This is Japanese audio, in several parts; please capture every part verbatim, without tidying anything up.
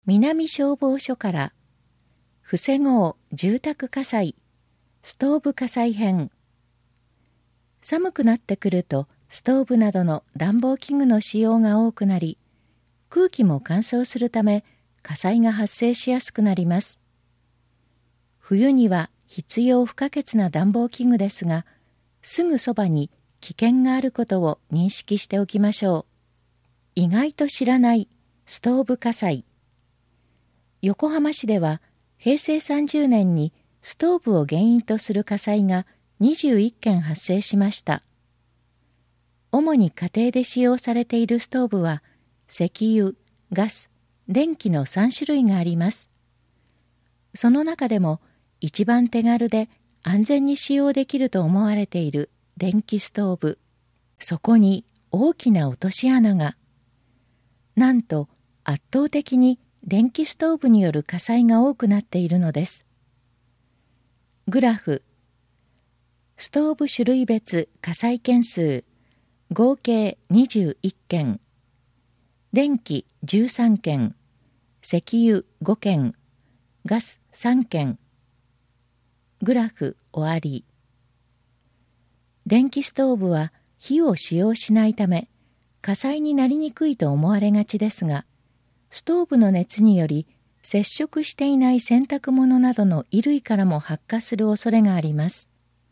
南消防署から防ごう住宅火災ストーブ火災編。寒くなってくるとストーブなどの暖房器具の使用が多くなり、空気も乾燥するため火災が発生しやすくなります。冬には必要不可欠な暖房器具ですが、すぐそばに危険があることを認識しておきましょう。意外と知らないストーブ火災。横浜市ではへいせいさんじゅうねんにストーブを原因とする火災がにじゅういっけん発生しました。主に家庭で使用されているストーブは石油、ガス、電気のさんしゅるいがあります。その中でも一番手軽で安全に使用できると思われている電気ストーブ。そこに大きな落とし穴が。なんと圧倒的に電気ストーブによる火災が多くなっているのです。グラフ。ストーブ種類別火災件数合計にじゅういっけん、電気じゅうさんけん、石油ごけん、ガスさんけん。グラフ終わり。電気ストーブは火を使用しないため火災になりにくいと思われがちですが、ストーブの熱により接触していない洗濯物などの衣類からも発火する恐れがあります。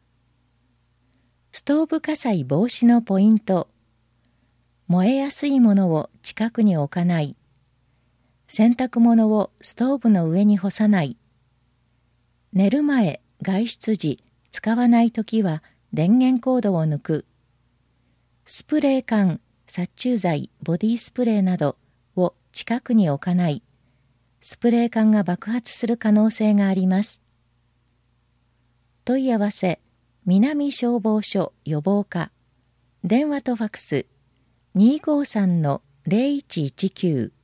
ストーブ火災防止のポイント。燃えやすいものを近くに置かない。洗濯物をストーブの上に干さない。寝る前、外出時、使わないときは電源コードを抜く。スプレー缶、殺虫剤、ボディスプレーなどを近くに置かない。スプレー缶が爆発する可能性があります。問い合わせ、南消防署予防課。電話とファクス にーごーさんのゼロいちいちきゅう